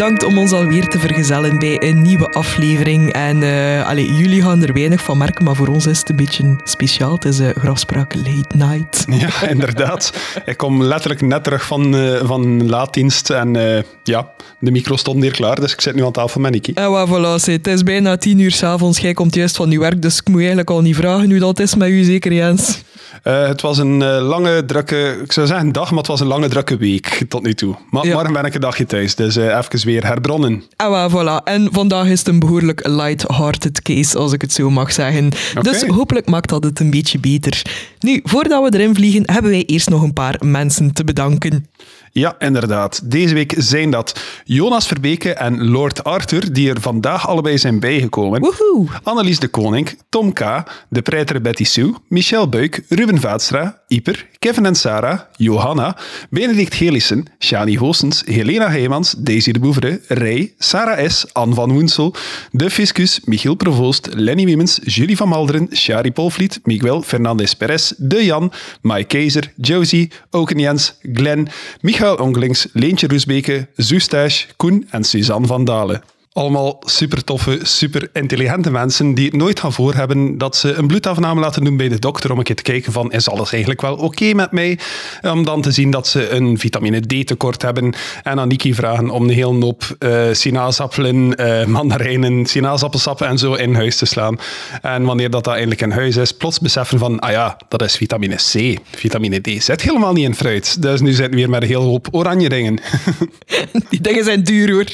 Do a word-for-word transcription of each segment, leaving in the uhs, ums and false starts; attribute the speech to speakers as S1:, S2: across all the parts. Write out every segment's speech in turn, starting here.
S1: bedankt om ons alweer te vergezellen bij een nieuwe aflevering. En uh, allee, jullie gaan er weinig van merken, maar voor ons is het een beetje speciaal. Het is uh, Grafspraak Late Night.
S2: Ja, inderdaad. Ik kom letterlijk net terug van, uh, van laaddienst en uh, ja, de micro stond hier klaar, dus ik zit nu aan tafel met Niki.
S1: En wat, voilà, het is bijna tien uur 's avonds. Jij komt juist van je werk, dus ik moet eigenlijk al niet vragen hoe dat is met u, zeker Jens?
S2: Uh, het was een uh, lange, drukke, ik zou zeggen dag, maar het was een lange, drukke week tot nu toe. Maar
S1: ja.
S2: morgen ben ik een dagje thuis, dus uh, even weer herbronnen.
S1: En wat, voilà. En vandaag is het een behoorlijk light-hearted case, als ik het zo mag zeggen. Okay. Dus hopelijk maakt dat het een beetje beter. Nu, voordat we erin vliegen, hebben wij eerst nog een paar mensen te bedanken.
S2: Ja, inderdaad. Deze week zijn dat Jonas Verbeke en Lord Arthur, die er vandaag allebei zijn bijgekomen.
S1: Woehoe.
S2: Annelies de Koning, Tom K., de preitere Betty Sue, Michel Buik, Ruben Vaatstra, Ieper, Kevin en Sarah, Johanna, Benedict Gelissen, Shani Hoosens, Helena Heijmans, Daisy de Boevere, Rij, Sarah S., Anne van Woensel, De Fiscus, Michiel Provoost, Lenny Wiemens, Julie van Malderen, Shari Polvliet, Miguel Fernandez Perez, De Jan, Mai Keizer, Josie, Auken Jens, Glenn, Michael Ongelings, Leentje Roesbeke, Zoestache, Koen en Suzanne van Dalen. Allemaal super toffe, super intelligente mensen die het nooit gaan voorhebben dat ze een bloedafname laten doen bij de dokter om een keer te kijken van, is alles eigenlijk wel oké okay met mij? Om dan te zien dat ze een vitamine D tekort hebben en aan Niki vragen om een hele hoop uh, sinaasappelen, uh, mandarijnen, sinaasappelsappen en zo in huis te slaan. En wanneer dat, dat eindelijk in huis is, plots beseffen van, ah ja, dat is vitamine C. Vitamine D zit helemaal niet in fruit. Dus nu zitten we weer met een hele hoop oranje dingen.
S1: Die dingen zijn duur, hoor.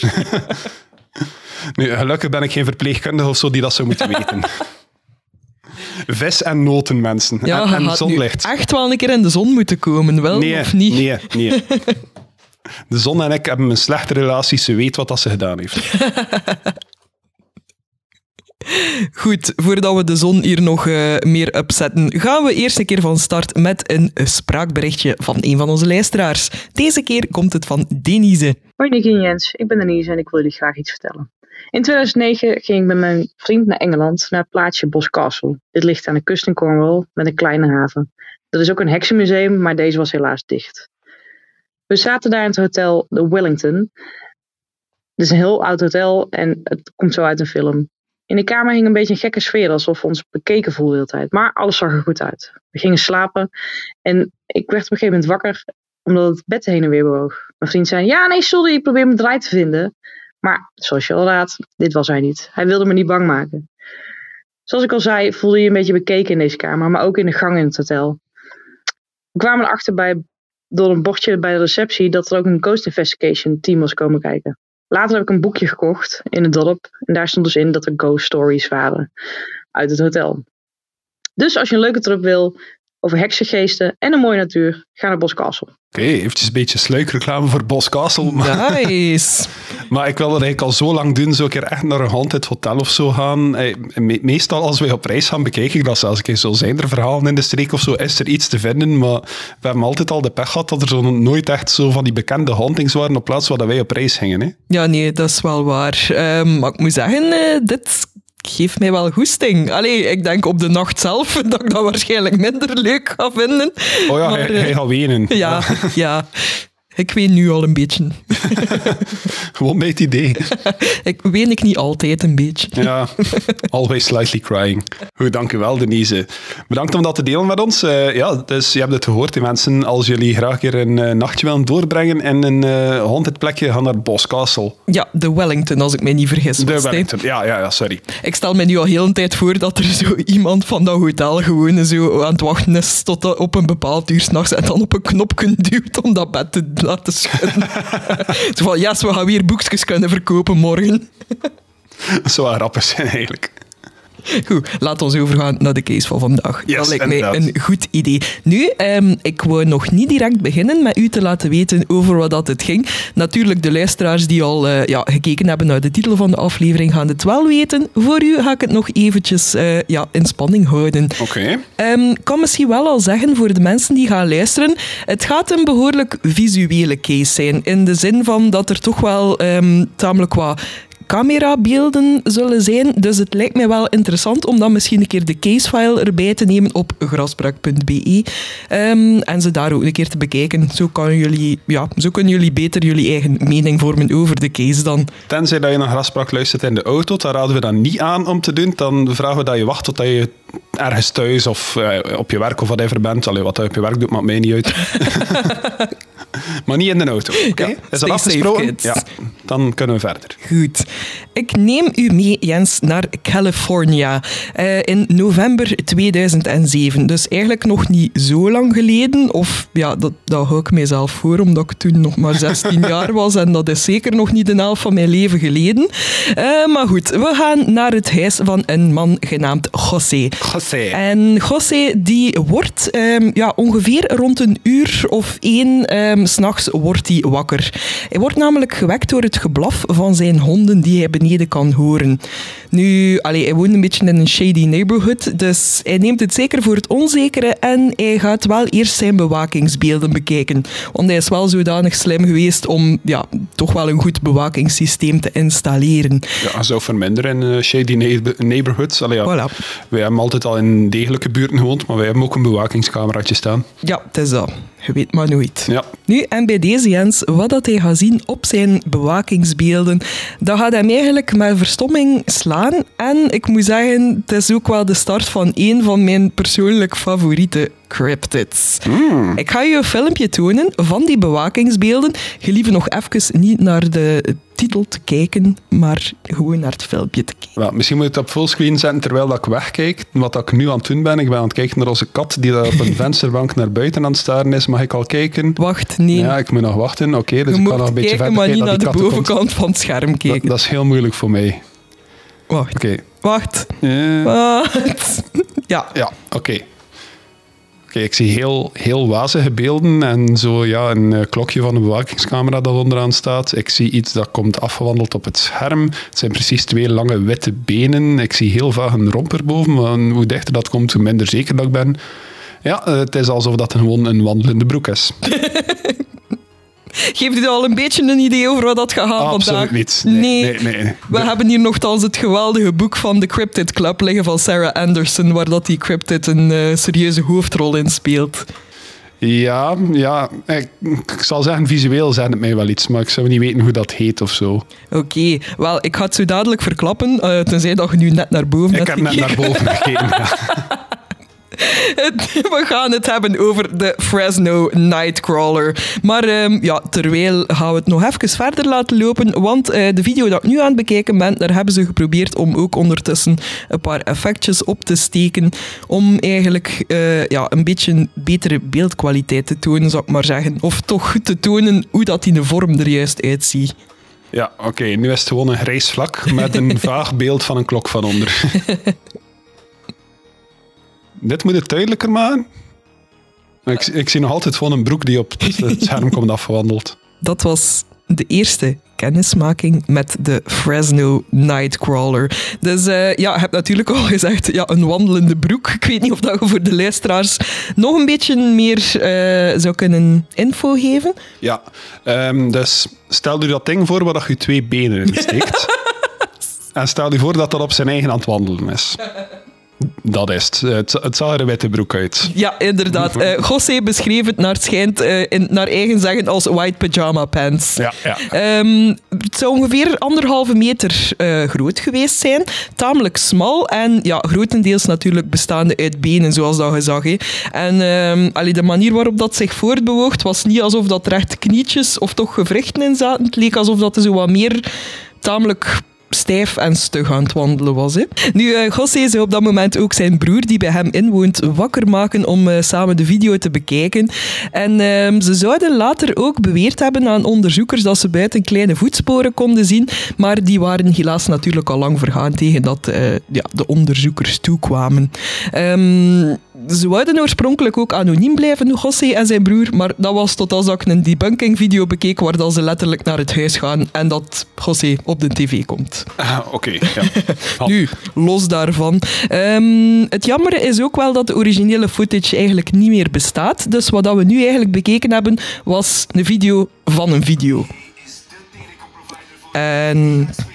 S2: Nu, gelukkig ben ik geen verpleegkundige of zo die dat zou moeten weten. Vis en noten, mensen.
S1: Ja,
S2: en,
S1: en
S2: en zonlicht.
S1: Echt wel een keer in de zon moeten komen, wel
S2: nee,
S1: of niet?
S2: Nee, nee. De zon en ik hebben een slechte relatie. Ze weet wat dat ze gedaan heeft.
S1: Goed, voordat we de zon hier nog uh, meer upzetten, gaan we eerst een keer van start met een spraakberichtje van een van onze luisteraars. Deze keer komt het van Denise.
S3: Hoi Niki en Jens, ik ben Denise en ik wil jullie graag iets vertellen. In tweeduizend negen ging ik met mijn vriend naar Engeland, naar het plaatsje Boscastle. Dit ligt aan de kust in Cornwall met een kleine haven. Dat is ook een heksenmuseum, maar deze was helaas dicht. We zaten daar in het hotel The Wellington. Het is een heel oud hotel en het komt zo uit een film. In de kamer hing een beetje een gekke sfeer, alsof we ons bekeken voelden de hele tijd. Maar alles zag er goed uit. We gingen slapen en ik werd op een gegeven moment wakker, omdat het bed heen en weer bewoog. Mijn vriend zei, ja nee sorry, ik probeer mijn draai te vinden. Maar zoals je al raadt, dit was hij niet. Hij wilde me niet bang maken. Zoals ik al zei, voelde je een beetje bekeken in deze kamer, maar ook in de gang in het hotel. We kwamen erachter bij, door een bordje bij de receptie dat er ook een Ghost Investigation team was komen kijken. Later heb ik een boekje gekocht in het dorp. En daar stond dus in dat er ghost stories waren uit het hotel. Dus als je een leuke trip wil over heksengeesten en een mooie natuur, ga naar Boscastle.
S2: Oké, okay, eventjes een beetje sluikreclame voor Boscastle. Maar...
S1: Nice.
S2: maar ik wil dat eigenlijk al zo lang doen, zo een keer echt naar een haunted hotel of zo gaan. Me- meestal als wij op reis gaan, bekijk ik dat zelfs een keer zo. Zijn er verhalen in de streek of zo, is er iets te vinden? Maar we hebben altijd al de pech gehad dat er zo nooit echt zo van die bekende hauntings waren op plaats waar wij op reis gingen. Hè?
S1: Ja, nee, dat is wel waar. Um, maar ik moet zeggen, uh, dit... geeft mij wel goesting. Allee, ik denk op de nacht zelf dat ik dat waarschijnlijk minder leuk ga vinden.
S2: Oh ja, maar, hij, hij gaat wenen.
S1: Ja, ja. Ik ween nu al een beetje.
S2: Gewoon bij het idee.
S1: Ik ween ik niet altijd een beetje.
S2: Ja, always slightly crying. Goed, dank u wel, Denise. Bedankt om dat te delen met ons. Uh, ja, dus je hebt het gehoord, die mensen. Als jullie graag een keer een uh, nachtje willen doorbrengen in een uh, haunted plekje, gaan naar Boscastle.
S1: Ja, de Wellington, als ik mij niet vergis.
S2: De Wellington, ja, ja, ja, sorry.
S1: Ik stel me nu al heel een tijd voor dat er zo iemand van dat hotel gewoon zo aan het wachten is tot op een bepaald uur 's nachts en dan op een knopje duwt om dat bed te laten schudden. Zo van, yes, we gaan weer boekjes kunnen verkopen morgen.
S2: Dat zou wel grappig zijn, eigenlijk.
S1: Goed, laten we overgaan naar de case van vandaag.
S2: Yes,
S1: dat lijkt
S2: inderdaad.
S1: mij een goed idee. Nu, um, ik wou nog niet direct beginnen met u te laten weten over wat dat het ging. Natuurlijk, de luisteraars die al uh, ja, gekeken hebben naar de titel van de aflevering gaan het wel weten. Voor u ga ik het nog eventjes uh, ja, in spanning houden.
S2: Oké.
S1: Okay. Um, ik kan misschien wel al zeggen voor de mensen die gaan luisteren, het gaat een behoorlijk visuele case zijn. In de zin van dat er toch wel um, tamelijk wat camerabeelden zullen zijn. Dus het lijkt mij wel interessant om dan misschien een keer de casefile erbij te nemen op grasbrak punt b e um, en ze daar ook een keer te bekijken. Zo, kan jullie, ja, zo kunnen jullie beter jullie eigen mening vormen over de case dan.
S2: Tenzij dat je naar Grasbrak luistert in de auto, dan raden we dat niet aan om te doen. Dan vragen we dat je wacht totdat je ergens thuis of uh, op je werk of whatever bent. Allee, wat je op je werk doet, maakt mij niet uit. Maar niet in de auto, oké? Okay?
S1: Ja,
S2: is dat afgesproken? Ja, dan kunnen we verder.
S1: Goed. Ik neem u mee, Jens, naar California uh, in november tweeduizend zeven. Dus eigenlijk nog niet zo lang geleden. Of ja, dat, dat hou ik mijzelf voor, omdat ik toen nog maar zestien jaar was. En dat is zeker nog niet de helft van mijn leven geleden. Uh, maar goed, we gaan naar het huis van een man genaamd José.
S2: José.
S1: En José die wordt um, ja, ongeveer rond een uur of één um, 's nachts wordt hij wakker. Hij wordt namelijk gewekt door het geblaf van zijn honden die hij beneden kan horen. Nu, allee, hij woont een beetje in een shady neighborhood, dus hij neemt het zeker voor het onzekere en hij gaat wel eerst zijn bewakingsbeelden bekijken. Want hij is wel zodanig slim geweest om ja, toch wel een goed bewakingssysteem te installeren.
S2: Ja, zo verminderen in uh, shady neighborhoods. Allee, ja. Voilà. Wij hebben altijd al in degelijke buurten gewoond, maar wij hebben ook een bewakingscameraatje staan.
S1: Ja, het is dat. Je weet maar nooit.
S2: Ja.
S1: Nu, en bij deze Jens, wat dat hij gaat zien op zijn bewakingsbeelden, dat gaat hem eigenlijk met verstomming slaan. En ik moet zeggen, het is ook wel de start van een van mijn persoonlijk favoriete cryptids.
S2: Mm.
S1: Ik ga je een filmpje tonen van die bewakingsbeelden. Gelieve nog even niet naar de titel te kijken, maar gewoon naar het filmpje te kijken.
S2: Well, misschien moet je het op fullscreen zetten terwijl dat ik wegkijk. Wat ik nu aan het doen ben, ik ben aan het kijken naar onze kat die daar op een vensterbank naar buiten aan het staren is. Mag ik al kijken?
S1: Wacht, nee.
S2: Ja, ik moet nog wachten. Oké, okay, dus
S1: je
S2: ik kan nog een beetje
S1: kijken,
S2: verder
S1: kijken, maar niet naar de bovenkant
S2: komt.
S1: van het scherm kijken.
S2: Dat, dat is heel moeilijk voor mij.
S1: Wacht.
S2: Okay.
S1: Wacht.
S2: Uh,
S1: Wacht. Ja.
S2: Ja, oké. Okay. Okay, ik zie heel, heel wazige beelden en zo ja, een uh, klokje van een bewakingscamera dat onderaan staat. Ik zie iets dat komt afgewandeld op het scherm. Het zijn precies twee lange witte benen. Ik zie heel vaag een romp erboven, maar hoe dichter dat komt, hoe minder zeker dat ik ben. Ja, uh, het is alsof dat gewoon een wandelende broek is.
S1: Geeft u al een beetje een idee over wat dat gaat gaan
S2: Absoluut
S1: vandaag?
S2: Niet. Nee,
S1: nee.
S2: nee, nee, nee.
S1: We
S2: de...
S1: hebben hier nogthans het geweldige boek van The Cryptid Club liggen van Sarah Anderson, waar dat die cryptid een uh, serieuze hoofdrol in speelt.
S2: Ja, ja ik, ik zal zeggen, visueel zijn het mij wel iets, maar ik zou niet weten hoe dat heet of zo.
S1: Oké, okay. Wel, ik ga het zo dadelijk verklappen, uh, tenzij dat je nu net naar boven
S2: ik
S1: hebt
S2: Ik heb net naar boven gekeken, ja.
S1: We gaan het hebben over de Fresno Nightcrawler. Maar um, ja, terwijl gaan we het nog even verder laten lopen, want uh, de video dat ik nu aan het bekijken ben, daar hebben ze geprobeerd om ook ondertussen een paar effectjes op te steken, om eigenlijk uh, ja, een beetje betere beeldkwaliteit te tonen, zou ik maar zeggen. Of toch goed te tonen hoe dat die vorm er juist uitziet.
S2: Ja, oké. Okay, nu is het gewoon een grijs vlak met een vaag beeld van een klok van onder. Dit moet het duidelijker maken. Ik, ik zie nog altijd gewoon een broek die op het scherm komt afgewandeld.
S1: Dat was de eerste kennismaking met de Fresno Nightcrawler. Dus uh, ja, ik heb natuurlijk al gezegd, ja, een wandelende broek. Ik weet niet of dat je voor de luisteraars nog een beetje meer uh, zou kunnen info geven.
S2: Ja, um, dus stel je dat ding voor waar je twee benen in steekt. En stel je voor dat dat op zijn eigen aan het wandelen is. Dat is het. Het, het zag er een witte broek uit.
S1: Ja, inderdaad. Uh, José beschreef het naar het schijnt uh, in, naar eigen zeggen als white pyjama pants.
S2: Ja, ja.
S1: Um, het zou ongeveer anderhalve meter uh, groot geweest zijn. Tamelijk smal en ja, grotendeels natuurlijk bestaande uit benen, zoals dat je zag. Hè. En um, allee, de manier waarop dat zich voortbewoog was niet alsof dat er echt knietjes of toch gewrichten in zaten. Het leek alsof dat er zo wat meer tamelijk stijf en stug aan het wandelen was. Hè. Nu, uh, José zou op dat moment ook zijn broer, die bij hem inwoont, wakker maken om uh, samen de video te bekijken. En uh, ze zouden later ook beweerd hebben aan onderzoekers dat ze buiten kleine voetsporen konden zien, maar die waren helaas natuurlijk al lang vergaan tegen dat uh, ja, de onderzoekers toekwamen. Um, Ze wouden oorspronkelijk ook anoniem blijven, José en zijn broer, maar dat was tot als ik een debunking-video bekeek waar dat ze letterlijk naar het huis gaan en dat José op de tv komt.
S2: Ah, oké. Okay, ja.
S1: Nu, los daarvan. Um, het jammere is ook wel dat de originele footage eigenlijk niet meer bestaat. Dus wat dat we nu eigenlijk bekeken hebben, was een video van een video. En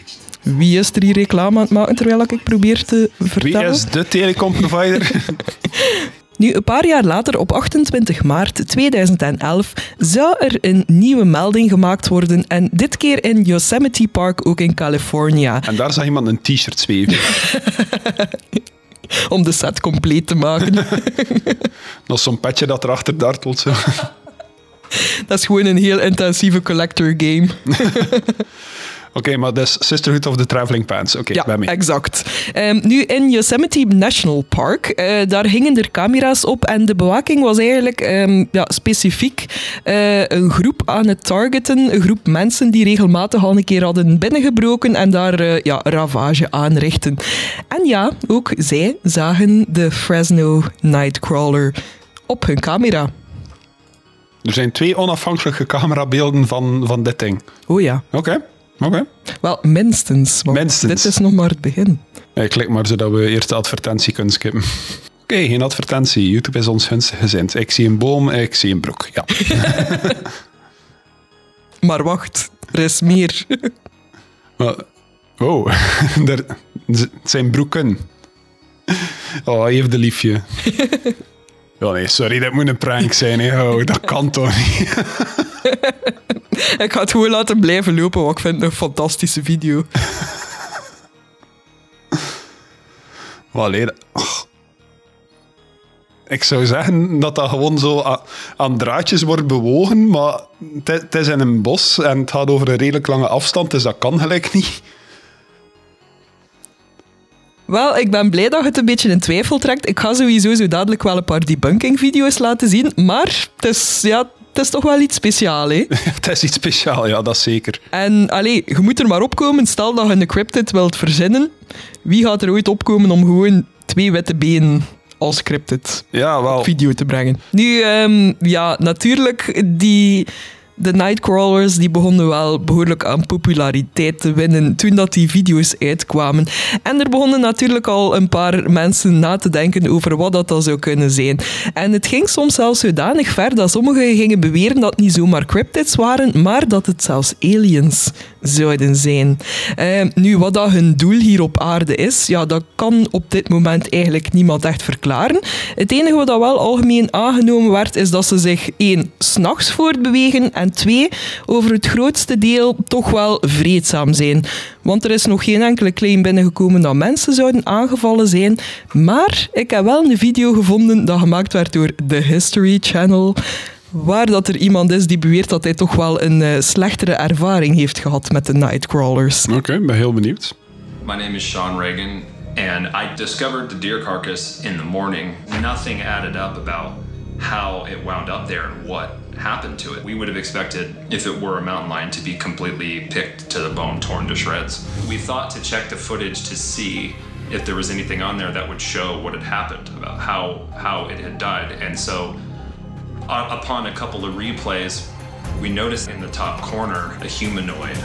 S1: Wie is er hier reclame aan het maken terwijl ik probeer te vertellen?
S2: Wie is de telecomprovider?
S1: Nu, een paar jaar later, op achtentwintig maart tweeduizend elf, zou er een nieuwe melding gemaakt worden. En dit keer in Yosemite Park, ook in California.
S2: En daar zag iemand een t-shirt zweven.
S1: Om de set compleet te maken.
S2: Nog zo'n petje dat erachter dartelt. Zo.
S1: Dat is gewoon een heel intensieve collector game.
S2: Oké, okay, maar dat is Sisterhood of the Traveling Pants. Oké, okay,
S1: ja,
S2: ben mee.
S1: exact. Um, nu, in Yosemite National Park, uh, daar hingen er camera's op en de bewaking was eigenlijk um, ja, specifiek uh, een groep aan het targeten, een groep mensen die regelmatig al een keer hadden binnengebroken en daar uh, ja, ravage aanrichten. En ja, ook zij zagen de Fresno Nightcrawler op hun camera.
S2: Er zijn twee onafhankelijke camerabeelden van, van dit ding.
S1: Oh ja.
S2: Oké. Okay. Oké. Okay.
S1: Wel, minstens. Want
S2: minstens.
S1: Dit is nog maar het begin.
S2: Ja, klik maar zodat we eerst de advertentie kunnen skippen. Oké, okay, geen advertentie. YouTube is ons gunstig gezind. Ik zie een boom, ik zie een broek. Ja.
S1: Maar wacht, er is meer.
S2: Oh, er het zijn broeken. Oh, hij heeft de liefje. Oh nee, sorry, dat moet een prank zijn. Hè. Oh, dat kan toch niet?
S1: Ik ga het gewoon laten blijven lopen, want ik vind het een fantastische video.
S2: Allee, oh. Ik zou zeggen dat dat gewoon zo aan, aan draadjes wordt bewogen, maar het is in een bos en het gaat over een redelijk lange afstand, dus dat kan gelijk niet.
S1: Wel, ik ben blij dat je het een beetje in twijfel trekt. Ik ga sowieso zo dadelijk wel een paar debunking-video's laten zien, maar het is, ja, het is toch wel iets speciaals, hè?
S2: Het is iets speciaals, ja, dat zeker.
S1: En allee, je moet er maar opkomen. Stel dat je een cryptid wilt verzinnen. Wie gaat er ooit opkomen om gewoon twee witte benen als cryptid
S2: ja, wel.
S1: op video te brengen? Nu, um, ja, natuurlijk, die... De Nightcrawlers die begonnen wel behoorlijk aan populariteit te winnen toen dat die video's uitkwamen. En er begonnen natuurlijk al een paar mensen na te denken over wat dat dan zou kunnen zijn. En het ging soms zelfs zodanig ver dat sommigen gingen beweren dat het niet zomaar cryptids waren, maar dat het zelfs aliens zouden zijn. Uh, nu, wat dat hun doel hier op aarde is, ja, dat kan op dit moment eigenlijk niemand echt verklaren. Het enige wat dat wel algemeen aangenomen werd, is dat ze zich één, 's nachts voortbewegen en twee, over het grootste deel toch wel vreedzaam zijn. Want er is nog geen enkele claim binnengekomen dat mensen zouden aangevallen zijn. Maar ik heb wel een video gevonden dat gemaakt werd door The History Channel, waar dat er iemand is die beweert dat hij toch wel een uh, slechtere ervaring heeft gehad met de Nightcrawlers.
S2: Oké, okay, ik ben heel benieuwd.
S4: My name is Sean Reagan and I discovered the deer carcass in the morning. Nothing added up about how it wound up there and what happened to it. We would have expected, if it were a mountain lion, to be completely picked to the bone, torn to shreds. We thought to check the footage to see if there was anything on there that would show what had happened, about how, how it had died. And so, uh, upon a couple of replays, we noticed in the top corner a humanoid.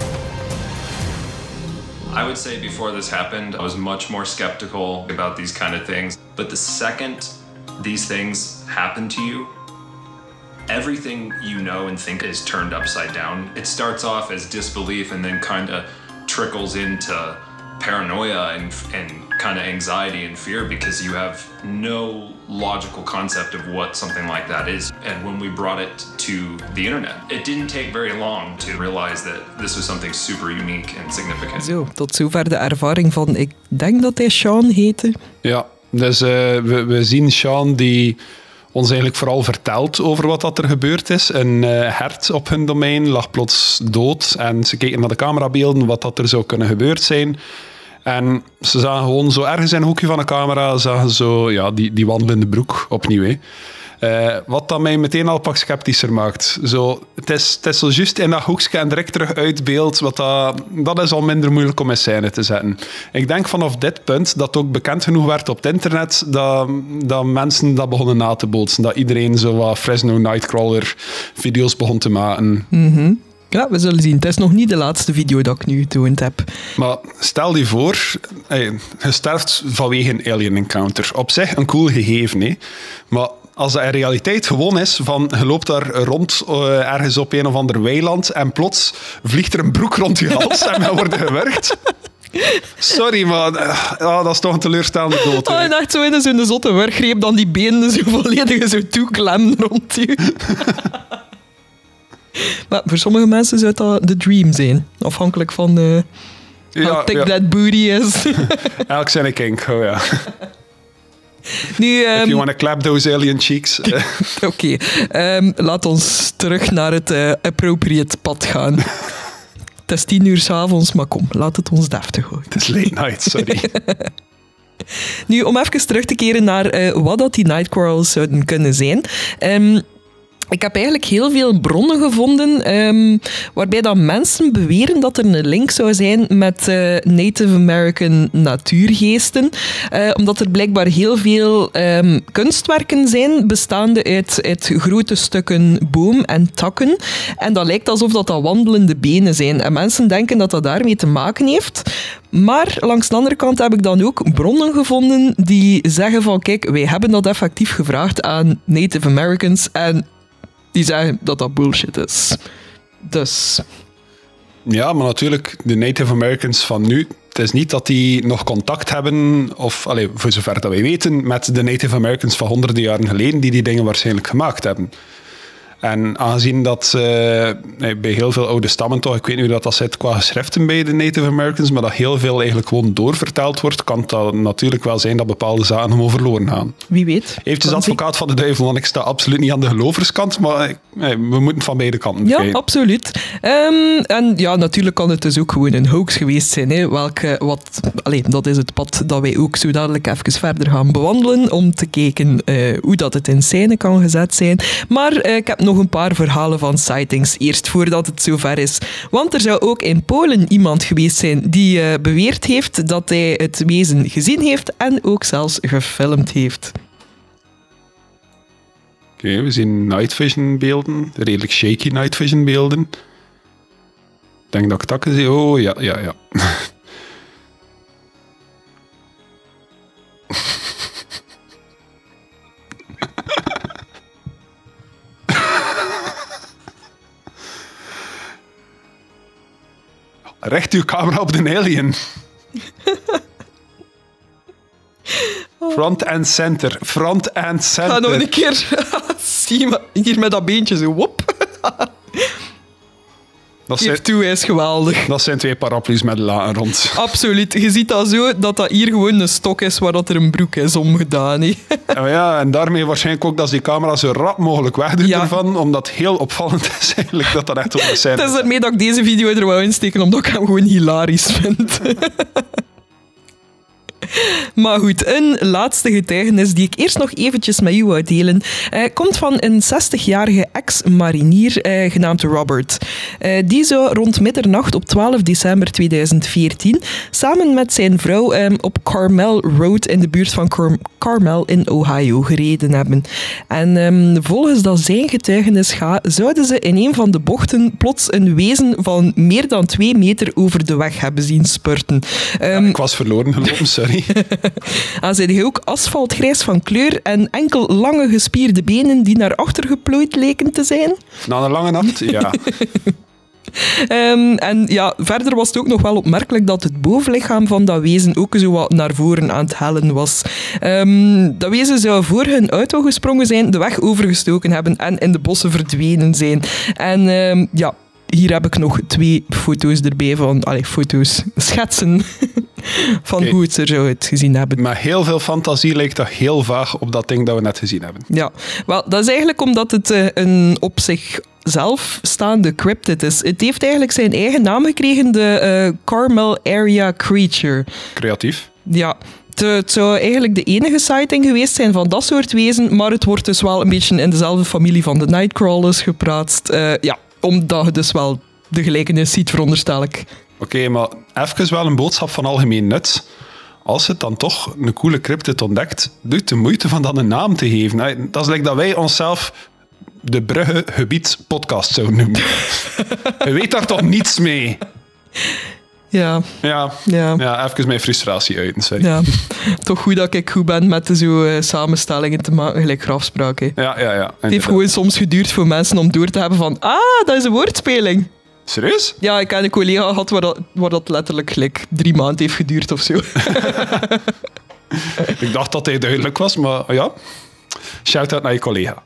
S4: I would say before this happened, I was much more skeptical about these kind of things. But the second these things happen to you, everything you know and think is turned upside down. It starts off as disbelief and then kind of trickles into paranoia and, and kind of anxiety and fear because you have no logical concept of what something like that is. And when we brought it to the internet, it didn't take very long to realize that this was something super unique and significant.
S1: Zo, tot zover de ervaring van, ik denk dat hij Sean heette.
S2: Ja, dus uh, we, we zien Sean die ons eigenlijk vooral vertelt over wat dat er gebeurd is. Een uh, hert op hun domein lag plots dood en ze keken naar de camerabeelden wat dat er zou kunnen gebeurd zijn. En ze zagen gewoon zo ergens in een hoekje van de camera zagen zo, ja, die, die wandelende broek opnieuw. Hè. Uh, wat dat mij meteen al pak sceptischer maakt. Zo, het, is, het is zo juist in dat hoekje en direct terug uitbeeld. Wat dat, dat is al minder moeilijk om in scène te zetten. Ik denk vanaf dit punt dat het ook bekend genoeg werd op het internet dat, dat mensen dat begonnen na te bootsen. Dat iedereen zo wat Fresno Nightcrawler video's begon te maken.
S1: Mm-hmm. Ja, we zullen zien. Het is nog niet de laatste video dat ik nu getoond heb.
S2: Maar stel je voor, hey, je sterft vanwege een alien encounter. Op zich een cool gegeven, hè? Maar als dat in realiteit gewoon is van je loopt daar rond uh, ergens op een of ander weiland en plots vliegt er een broek rond je hals en dan wordt gewerkt. Sorry, maar uh, oh, dat is toch een teleurstaande dood.
S1: Oh, en echt zo in zo'n zotte werkgreep dan die benen zo volledig zo toeklemmen rond je. Maar voor sommige mensen zou dat de dream zijn. Afhankelijk van uh,
S2: ja,
S1: how thick
S2: ja.
S1: that booty is.
S2: Elk zijn een kink, oh ja.
S1: Nu, um,
S2: If you want to clap those alien cheeks. Uh.
S1: Oké, okay. um, laat ons terug naar het uh, appropriate pad gaan. Het is tien uur 's avonds, maar kom, laat het ons deftig houden.
S2: Het is late night, sorry.
S1: Nu, om even terug te keren naar uh, wat dat die Nightcrawlers zouden kunnen zijn. Um, Ik heb eigenlijk heel veel bronnen gevonden um, waarbij dan mensen beweren dat er een link zou zijn met uh, Native American natuurgeesten. Uh, omdat er blijkbaar heel veel um, kunstwerken zijn bestaande uit, uit grote stukken boom en takken. En dat lijkt alsof dat, dat wandelende benen zijn. En mensen denken dat dat daarmee te maken heeft. Maar langs de andere kant heb ik dan ook bronnen gevonden die zeggen van kijk, wij hebben dat effectief gevraagd aan Native Americans en die zeggen dat dat bullshit is. Dus...
S2: Ja, maar natuurlijk, de Native Americans van nu, het is niet dat die nog contact hebben, of allez, voor zover dat wij weten, met de Native Americans van honderden jaren geleden, die die dingen waarschijnlijk gemaakt hebben. En aangezien dat uh, bij heel veel oude stammen toch, ik weet niet hoe dat, dat zit qua geschriften bij de Native Americans, maar dat heel veel eigenlijk gewoon doorverteld wordt, kan het natuurlijk wel zijn dat bepaalde zaken hem over verloren gaan.
S1: Wie weet.
S2: Eventjes advocaat van de duivel, want ik sta absoluut niet aan de geloverskant, maar nee, we moeten van beide kanten
S1: Ja,
S2: kijken.
S1: absoluut. Um, en ja, natuurlijk kan het dus ook gewoon een hoax geweest zijn. Hè. Welke, wat, allez, dat is het pad dat wij ook zo dadelijk even verder gaan bewandelen, om te kijken uh, hoe dat het in scène kan gezet zijn. Maar uh, ik heb nog een paar verhalen van sightings, eerst voordat het zover is. Want er zou ook in Polen iemand geweest zijn die uh, beweerd heeft dat hij het wezen gezien heeft en ook zelfs gefilmd heeft.
S2: Oké, okay, we zien night vision beelden, redelijk shaky night vision beelden. Ik denk dat ik takken zie. Oh, ja, ja, ja. Recht uw camera op de alien. Front and center. Front and center.
S1: Ga nog een keer zie je hier met dat beentje zo, wop.
S2: Dat zijn,
S1: Geef toe, hij is geweldig.
S2: dat zijn twee paraplu's met laken rond.
S1: Absoluut. Je ziet dat zo, dat dat hier gewoon een stok is waar dat er een broek is omgedaan. He.
S2: En ja, en daarmee waarschijnlijk ook dat die camera zo rap mogelijk wegdoet
S1: Ja.
S2: ervan, omdat het heel opvallend is eigenlijk dat dat echt op de scène
S1: Het is ermee dat ik deze video er wou insteken, omdat ik hem gewoon hilarisch vind. Maar goed, een laatste getuigenis die ik eerst nog eventjes met u wou delen, eh, komt van een zestigjarige ex-marinier eh, genaamd Robert. Eh, die zou rond middernacht op twaalf december tweeduizend veertien samen met zijn vrouw eh, op Carmel Road in de buurt van Car- Carmel in Ohio gereden hebben. En eh, volgens dat zijn getuigenis gaat, zouden ze in een van de bochten plots een wezen van meer dan twee meter over de weg hebben zien spurten. Um,
S2: Ik was verloren gelopen, sorry.
S1: Dan zijn die ook asfaltgrijs van kleur en enkel lange gespierde benen die naar achter geplooid leken te zijn.
S2: Na een lange nacht, ja.
S1: Um, en ja, verder was het ook nog wel opmerkelijk dat het bovenlichaam van dat wezen ook zo wat naar voren aan het hellen was. Um, dat wezen zou voor hun auto gesprongen zijn, de weg overgestoken hebben en in de bossen verdwenen zijn. En um, ja... Hier heb ik nog twee foto's erbij van... Allee, foto's, schetsen van
S2: Okay.
S1: hoe het er zou uitgezien hebben.
S2: Met heel veel fantasie lijkt dat heel vaag op dat ding dat we net gezien hebben.
S1: Ja, wel, dat is eigenlijk omdat het uh, een op zichzelf staande cryptid is. Het heeft eigenlijk zijn eigen naam gekregen, de uh, Carmel Area Creature.
S2: Creatief.
S1: Ja, het, het zou eigenlijk de enige sighting geweest zijn van dat soort wezen, maar het wordt dus wel een beetje in dezelfde familie van de Nightcrawlers geplaatst. Uh, ja, omdat je dus wel de gelijkenis ziet, veronderstel ik.
S2: Oké, okay, maar even wel een boodschap van algemeen nut. Als het dan toch een coole cryptid ontdekt, doet de moeite van dat een naam te geven. Dat is like dat wij onszelf de Brugge Gebied podcast zouden noemen. Je weet daar toch niets mee?
S1: Ja.
S2: Ja,
S1: Ja.
S2: ja, even mijn frustratie uiten, sorry.
S1: Ja. Toch goed dat ik goed ben met de zo uh, samenstellingen te maken, gelijk grafspraak. Hè.
S2: Ja, ja, ja.
S1: Het heeft gewoon soms geduurd voor mensen om door te hebben van ah, dat is een woordspeling.
S2: Serieus?
S1: Ja, ik heb een collega gehad waar dat, waar dat letterlijk gelijk drie maanden heeft geduurd of zo.
S2: Ik dacht dat hij duidelijk was, maar ja. Shout-out naar je collega.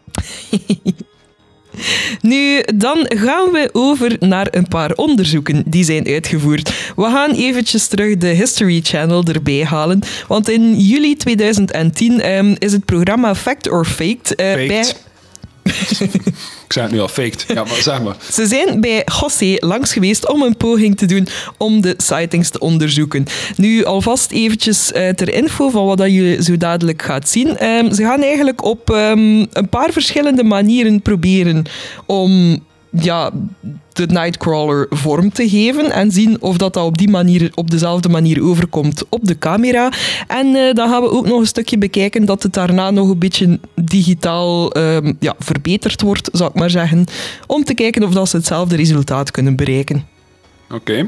S1: Nu, dan gaan we over naar een paar onderzoeken die zijn uitgevoerd. We gaan eventjes terug de History Channel erbij halen, want in juli tweeduizend tien um, is het programma Fact or Faked... Uh,
S2: Faked.
S1: bij...
S2: Ik zei het nu al, faked. Ja, maar zeg maar.
S1: Ze zijn bij José langs geweest om een poging te doen om de sightings te onderzoeken. Nu, alvast eventjes uh, ter info van wat dat je zo dadelijk gaat zien. Um, ze gaan eigenlijk op um, een paar verschillende manieren proberen om ja, de Nightcrawler vorm te geven en zien of dat, dat op die manier, op dezelfde manier overkomt op de camera. En uh, dan gaan we ook nog een stukje bekijken dat het daarna nog een beetje digitaal um, ja, verbeterd wordt, zou ik maar zeggen, om te kijken of dat ze hetzelfde resultaat kunnen bereiken.
S2: Oké. Okay.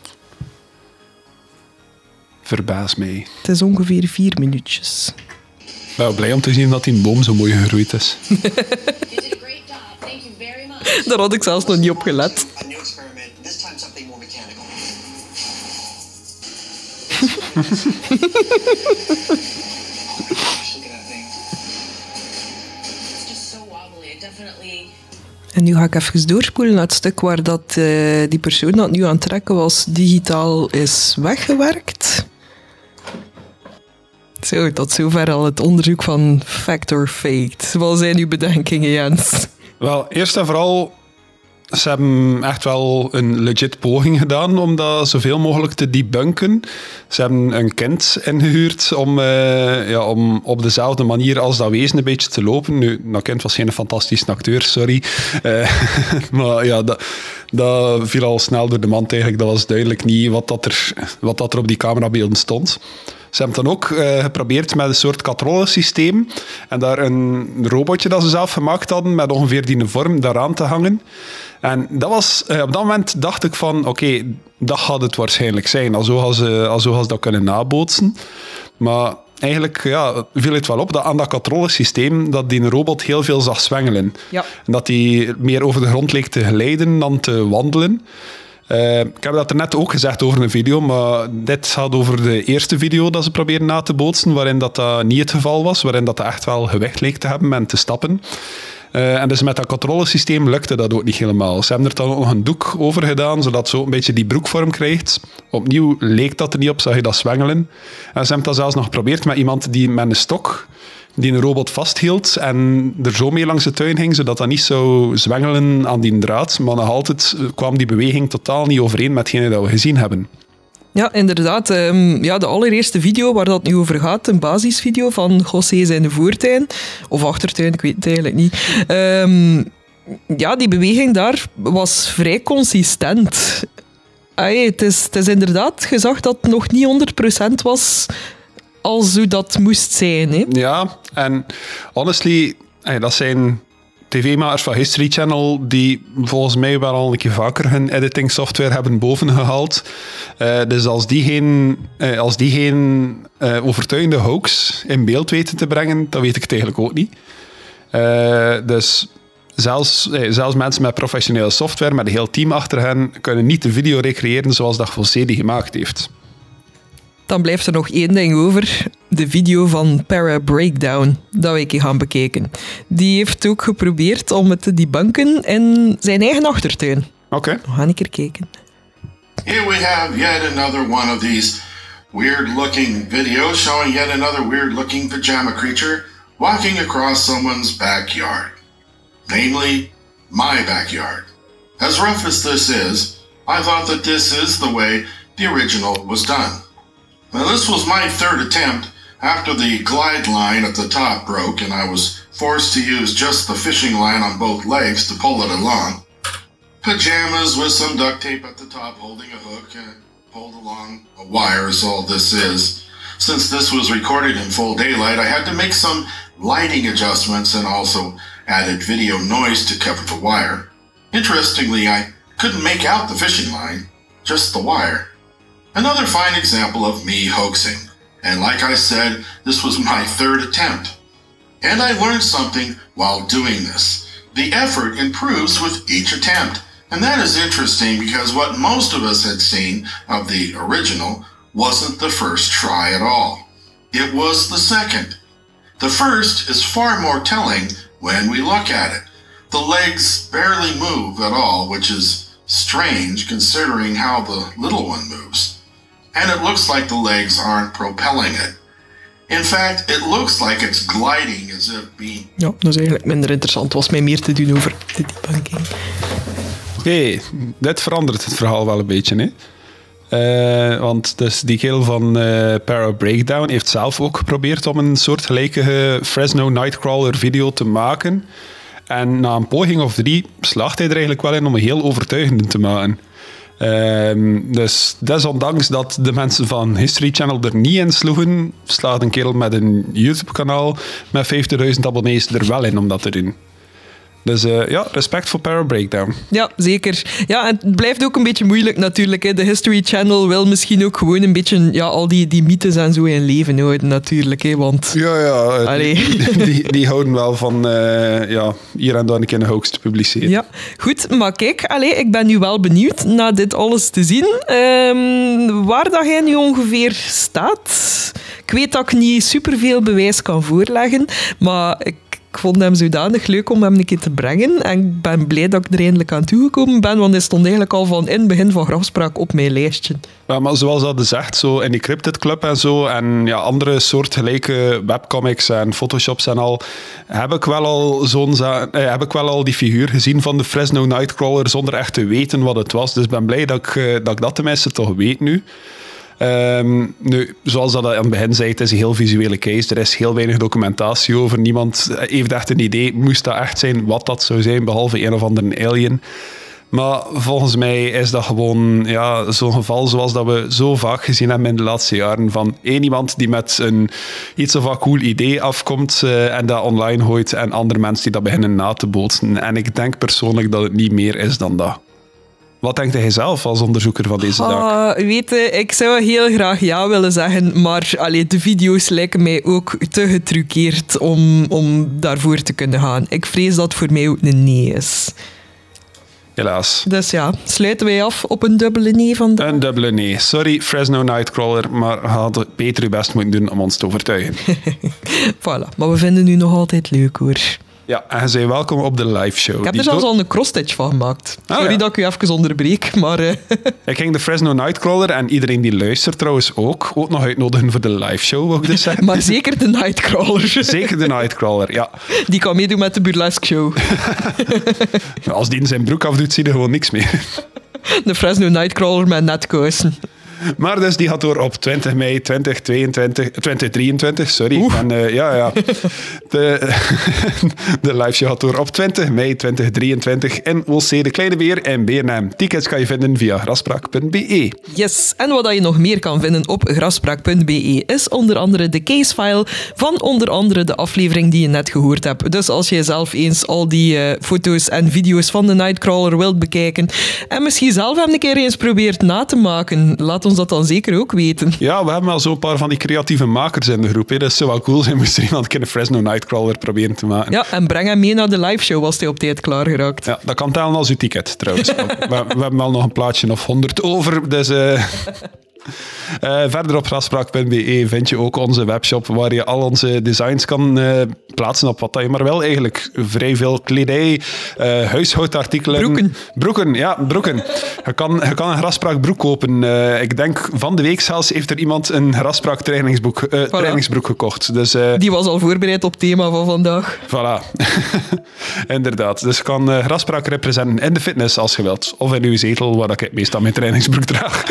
S2: Verbaas mij.
S1: Het is ongeveer vier minuutjes.
S2: Ik ben wel blij om te zien dat die boom zo mooi gegroeid is.
S1: Daar had ik zelfs nog niet op gelet. En nu ga ik even doorspoelen naar het stuk waar dat, uh, die persoon dat nu aan het trekken was, digitaal is weggewerkt. Zo, tot zover al het onderzoek van Fact or Faked. Wat zijn uw bedenkingen, Jens?
S2: Wel, eerst en vooral, ze hebben echt wel een legit poging gedaan om dat zoveel mogelijk te debunken. Ze hebben een kind ingehuurd om, uh, ja, om op dezelfde manier als dat wezen een beetje te lopen. Nu, dat kind was geen fantastische acteur, sorry. Uh, maar ja, dat, dat viel al snel door de mand eigenlijk. Dat was duidelijk niet wat, dat er, wat dat er op die camerabeelden stond. Ze hebben dan ook uh, geprobeerd met een soort katrollensysteem en daar een robotje dat ze zelf gemaakt hadden met ongeveer die vorm daaraan te hangen. En dat was, uh, op dat moment dacht ik van, oké, okay, dat gaat het waarschijnlijk zijn. Al zo gaan ze, al zo gaan ze dat kunnen nabootsen. Maar eigenlijk ja, viel het wel op dat aan dat katrollensysteem dat die robot heel veel zag zwengelen.
S1: Ja.
S2: En dat hij meer over de grond leek te glijden dan te wandelen. Uh, ik heb dat er net ook gezegd over een video, maar dit gaat over de eerste video dat ze proberen na te bootsen, waarin dat, dat niet het geval was, waarin dat, dat echt wel gewicht leek te hebben en te stappen. Uh, en dus met dat controlesysteem lukte dat ook niet helemaal. Ze hebben er dan ook nog een doek over gedaan, zodat zo een beetje die broekvorm krijgt. Opnieuw leek dat er niet op, zag je dat zwengelen. En ze hebben dat zelfs nog geprobeerd met iemand die met een stok die een robot vasthield en er zo mee langs de tuin ging, zodat dat niet zou zwengelen aan die draad. Maar nog altijd kwam die beweging totaal niet overeen met hetgene dat we gezien hebben.
S1: Ja, inderdaad. Um, ja, de allereerste video waar dat nu over gaat, een basisvideo van José zijn voortuin, of achtertuin, ik weet het eigenlijk niet. Um, ja, die beweging daar was vrij consistent. Ay, het, is, het is inderdaad, je zag dat het nog niet honderd procent was als hoe dat moest zijn. Hè?
S2: Ja, en honestly, dat zijn tv-makers van History Channel die volgens mij wel al een keer vaker hun editing software hebben bovengehaald. Uh, dus als die geen, uh, als die geen uh, overtuigende hoax in beeld weten te brengen, dan weet ik het eigenlijk ook niet. Uh, dus zelfs, uh, zelfs mensen met professionele software, met een heel team achter hen, kunnen niet de video recreëren zoals dat José die gemaakt heeft.
S1: Dan blijft er nog één ding over. De video van Para Breakdown, dat we een keer gaan bekijken. Die heeft ook geprobeerd om het te debunken in zijn eigen achtertuin.
S2: Oké. Okay.
S1: We gaan een keer kijken.
S5: Here we have yet another one of these weird-looking videos showing yet another weird-looking pajama creature walking across someone's backyard. Namely, my backyard. As rough as this is, I thought that this is the way the original was done. Now, this was my third attempt after the glide line at the top broke and I was forced to use just the fishing line on both legs to pull it along. Pajamas with some duct tape at the top holding a hook and pulled along a wire is all this is. Since this was recorded in full daylight, I had to make some lighting adjustments and also added video noise to cover the wire. Interestingly, I couldn't make out the fishing line, just the wire. Another fine example of me hoaxing. And like I said, this was my third attempt. And I learned something while doing this. The effort improves with each attempt. And that is interesting because what most of us had seen of the original wasn't the first try at all. It was the second. The first is far more telling when we look at it. The legs barely move at all, which is strange considering how the little one moves. And it looks like the legs aren't propelling it. In fact, it looks like it's gliding as if being...
S1: Ja, dat is eigenlijk minder interessant. Het was mij meer te doen over de debunking.
S2: Oké, okay, dit verandert het verhaal wel een beetje, hè? Uh, want dus die kerel van uh, Para Breakdown heeft zelf ook geprobeerd om een soortgelijke Fresno Nightcrawler video te maken. En na een poging of drie slaagt hij er eigenlijk wel in om een heel overtuigende te maken. Uh, dus desondanks dat de mensen van History Channel er niet in sloegen, slaagt een kerel met een YouTube-kanaal met vijftigduizend abonnees er wel in om dat te doen. Dus uh, ja, respect voor Para Breakdown.
S1: Ja, zeker. Ja, het blijft ook een beetje moeilijk natuurlijk. Hè. De History Channel wil misschien ook gewoon een beetje ja, al die, die mythes en zo in leven houden natuurlijk. Hè, want...
S2: Ja, ja. Die, die, die houden wel van uh, ja, hier en daar een keer een hoax te publiceren.
S1: Ja, goed. Maar kijk, allez, ik ben nu wel benieuwd naar dit alles te zien. Um, waar dat jij nu ongeveer staat. Ik weet dat ik niet superveel bewijs kan voorleggen, maar ik Ik vond hem zodanig leuk om hem een keer te brengen. En ik ben blij dat ik er eindelijk aan toegekomen ben, want hij stond eigenlijk al van in het begin van Grafspraak op mijn lijstje.
S2: Ja, maar zoals dat zegt, zo in die Cryptid Club en zo, en ja, andere soortgelijke webcomics en photoshops en al, heb ik wel al zo'n eh, heb ik wel al die figuur gezien van de Fresno Nightcrawler zonder echt te weten wat het was. Dus ik ben blij dat ik, uh, dat ik dat tenminste toch weet nu. Um, nu, zoals dat aan het begin zei, het is een heel visuele case. Er is heel weinig documentatie over. Niemand heeft echt een idee, moest dat echt zijn, wat dat zou zijn, behalve een of andere alien. Maar volgens mij is dat gewoon ja, zo'n geval zoals dat we zo vaak gezien hebben in de laatste jaren. Van één iemand die met een iets of wat cool idee afkomt uh, en dat online gooit en andere mensen die dat beginnen na te bootsen. En ik denk persoonlijk dat het niet meer is dan dat. Wat denkt hij zelf als onderzoeker van deze zaak?
S1: Uh, weet je, ik zou heel graag ja willen zeggen, maar allee, de video's lijken mij ook te getruckeerd om, om daarvoor te kunnen gaan. Ik vrees dat het voor mij ook een nee is.
S2: Helaas.
S1: Dus ja, sluiten wij af op een dubbele nee vandaag?
S2: Een dubbele nee. Sorry, Fresno Nightcrawler, maar je had beter je best moeten doen om ons te overtuigen.
S1: Voilà, maar we vinden u nog altijd leuk hoor.
S2: Ja, en je bent welkom op de live show.
S1: Ik heb
S2: Die
S1: er zelfs
S2: do-
S1: al een cross-stitch van gemaakt.
S2: Ah,
S1: Sorry
S2: ja.
S1: dat ik u even onderbreek, maar... Uh...
S2: Ik ging de Fresno Nightcrawler en iedereen die luistert trouwens ook, ook nog uitnodigen voor de live show, wil ik dus zeggen.
S1: Maar zeker de Nightcrawler.
S2: Zeker de Nightcrawler, ja.
S1: Die kan meedoen met de burlesque show.
S2: Als die in zijn broek afdoet, zie je gewoon niks meer.
S1: De Fresno Nightcrawler met netkousen.
S2: Maar dus die gaat door op twintig mei tweeduizend tweeëntwintig, twintig drieëntwintig, sorry. En, uh, ja, ja. De, de live show gaat door op twintig mei tweeduizend drieëntwintig in O C de Kleine Beer in B N M. Tickets kan je vinden via grafspraak punt b e.
S1: Yes, en wat je nog meer kan vinden op grafspraak punt b e is onder andere de casefile van onder andere de aflevering die je net gehoord hebt. Dus als je zelf eens al die uh, foto's en video's van de Nightcrawler wilt bekijken en misschien zelf hem een keer eens probeert na te maken, laat ons dat dan zeker ook weten.
S2: Ja, we hebben al zo'n paar van die creatieve makers in de groep. Hè. Dat zou wel cool zijn, moest er iemand een Fresno Nightcrawler proberen te maken.
S1: Ja, en breng hem mee naar de live show als hij op tijd klaar geraakt.
S2: Ja, dat kan tellen als uw ticket, trouwens. we, we hebben wel nog een plaatje of honderd over, dus... Uh... Uh, verder op grafspraak punt b e vind je ook onze webshop waar je al onze designs kan uh, plaatsen op wat je maar wel eigenlijk. Vrij veel kledij, uh, huishoudartikelen.
S1: Broeken.
S2: Broeken, ja, broeken. Je kan, je kan een grafspraak broek kopen. Uh, ik denk van de week zelfs heeft er iemand een grafspraak trainingsboek, uh, voilà. trainingsbroek gekocht. Dus, uh,
S1: Die was al voorbereid op het thema van vandaag.
S2: Voilà. Inderdaad. Dus je kan uh, grafspraak representen in de fitness als je wilt. Of in uw zetel, waar ik meestal mijn trainingsbroek draag.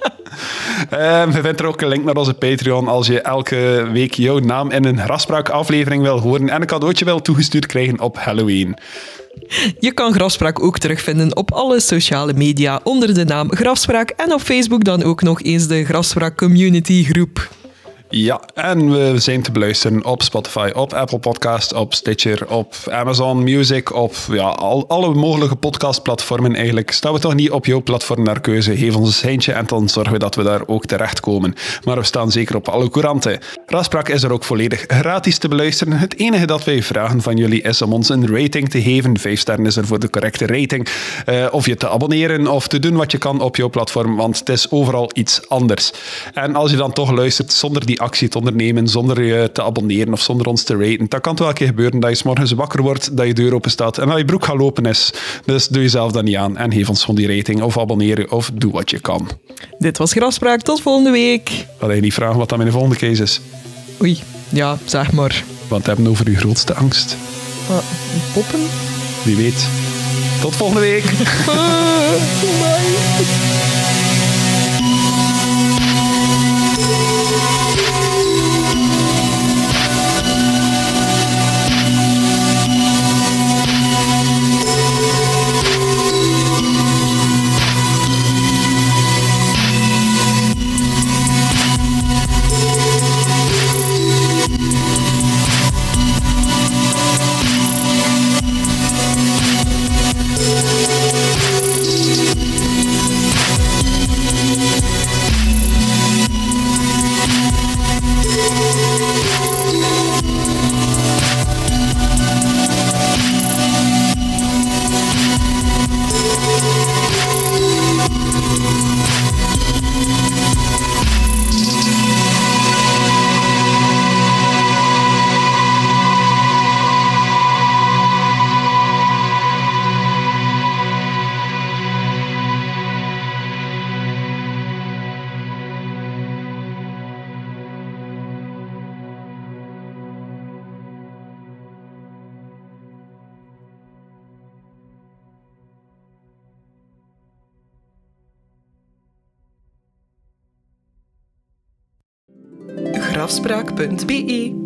S2: Um, je vindt er ook een link naar onze Patreon als je elke week jouw naam in een Grafspraak-aflevering wil horen en een cadeautje wil toegestuurd krijgen op Halloween.
S1: Je kan Grafspraak ook terugvinden op alle sociale media onder de naam Grafspraak en op Facebook dan ook nog eens de Grafspraak Community groep.
S2: Ja, en we zijn te beluisteren op Spotify, op Apple Podcast, op Stitcher, op Amazon Music, op ja, al, alle mogelijke podcastplatformen eigenlijk. Staan we toch niet op jouw platform naar keuze? Geef ons een seintje en dan zorgen we dat we daar ook terechtkomen. Maar we staan zeker op alle couranten. Raspraak is er ook volledig gratis te beluisteren. Het enige dat wij vragen van jullie is om ons een rating te geven. Vijf sterren is er voor de correcte rating. Uh, of je te abonneren of te doen wat je kan op jouw platform, want het is overal iets anders. En als je dan toch luistert zonder die actie te ondernemen, zonder je te abonneren of zonder ons te raten, dan kan het wel een keer gebeuren dat je 's morgens wakker wordt, dat je deur open staat en dat je broek gaat lopen is. Dus doe jezelf dat niet aan en geef ons gewoon die rating of abonneer of doe wat je kan.
S1: Dit was Grafspraak, tot volgende week.
S2: Ga je niet vragen wat dan mijn volgende case is?
S1: Oei, ja, zeg maar.
S2: Want we hebben over uw grootste angst.
S1: Uh, poppen?
S2: Wie weet. Tot volgende week.
S1: Bye. Grafspraak punt be